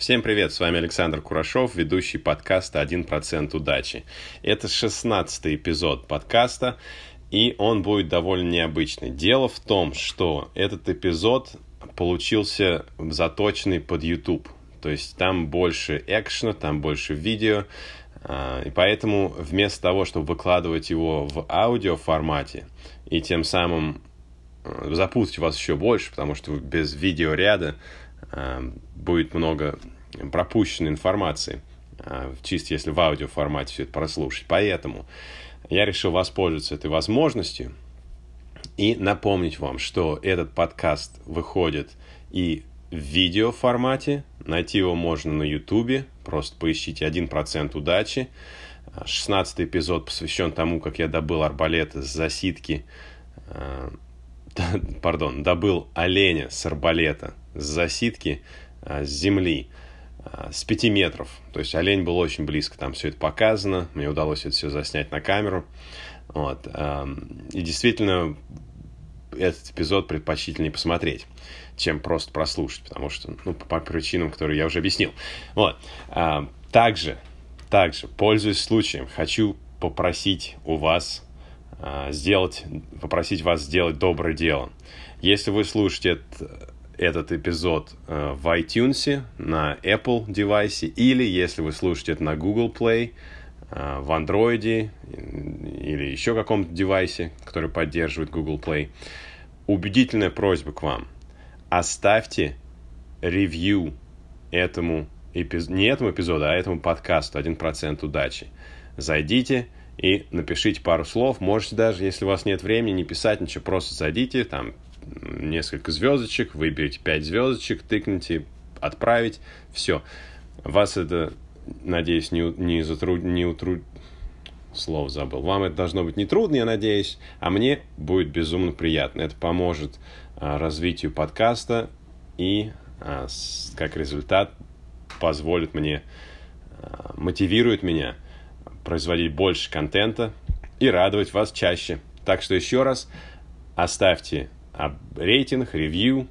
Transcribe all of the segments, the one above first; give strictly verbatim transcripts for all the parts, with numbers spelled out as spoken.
Всем привет, с вами Александр Курашов, ведущий подкаста «один процент удачи». Это шестнадцатый эпизод подкаста, и он будет довольно необычный. Дело в том, что этот эпизод получился заточенный под YouTube. То есть там больше экшена, там больше видео, и поэтому вместо того, чтобы выкладывать его в аудиоформате и тем самым запутать вас еще больше, потому что без видеоряда будет много пропущенной информации, чисто если в аудиоформате все это прослушать. Поэтому я решил воспользоваться этой возможностью и напомнить вам, что этот подкаст выходит и в видеоформате. Найти его можно на YouTube. Просто поищите «один процент удачи». шестнадцатый эпизод посвящен тому, как я добыл арбалет с засидки. Пардон, добыл оленя с арбалета с засидки, с земли, с пяти метров. То есть олень был очень близко, там все это показано. Мне удалось это все заснять на камеру. Вот. И действительно, этот эпизод предпочтительнее посмотреть, чем просто прослушать, потому что, ну, по причинам, которые я уже объяснил. Вот. Также, также, пользуясь случаем, хочу попросить у вас сделать, попросить вас сделать доброе дело. Если вы слушаете этот, этот эпизод э, в iTunes, на Apple девайсе, или если вы слушаете это на Google Play, э, в Android или еще каком-то девайсе, который поддерживает Google Play, убедительная просьба к вам. Оставьте ревью этому эпизоду, не этому эпизоду, а этому подкасту «один процент удачи». Зайдите и напишите пару слов. Можете даже, если у вас нет времени, не писать ничего, просто зайдите, там несколько звездочек, выберите пять звездочек, тыкните, отправить, все. Вас это, надеюсь, не, не, затруд, не утруд... Слово забыл. Вам это должно быть не трудно, я надеюсь, а мне будет безумно приятно. Это поможет а, развитию подкаста и, а, с, как результат, позволит мне, а, мотивирует меня производить больше контента и радовать вас чаще. Так что еще раз оставьте рейтинг, ревью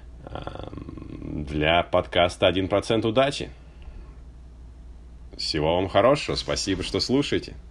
для подкаста «один процент удачи». Всего вам хорошего. Спасибо, что слушаете.